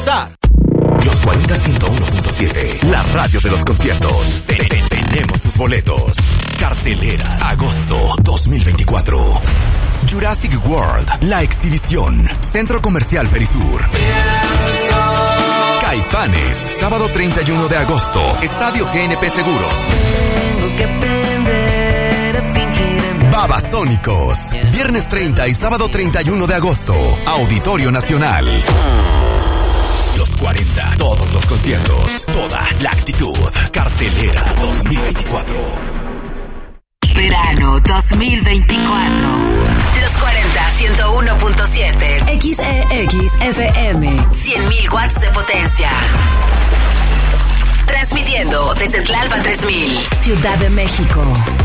empezar. Los 40 101.7, la radio de los conciertos. Tenemos tus boletos. Cartelera, agosto 2024. Jurassic World, la exhibición. Centro Comercial Perisur. Caifanes, sábado 31 de agosto, Estadio GNP Seguros. Babasónicos, viernes 30 y sábado 31 de agosto, Auditorio Nacional. Los 40, todos los conciertos, toda la actitud. Cartelera 2024. Verano 2024. Los 40, 101.7. XEXFM. 100.000 watts de potencia. Transmitiendo desde Tlalpan 3000. Ciudad de México.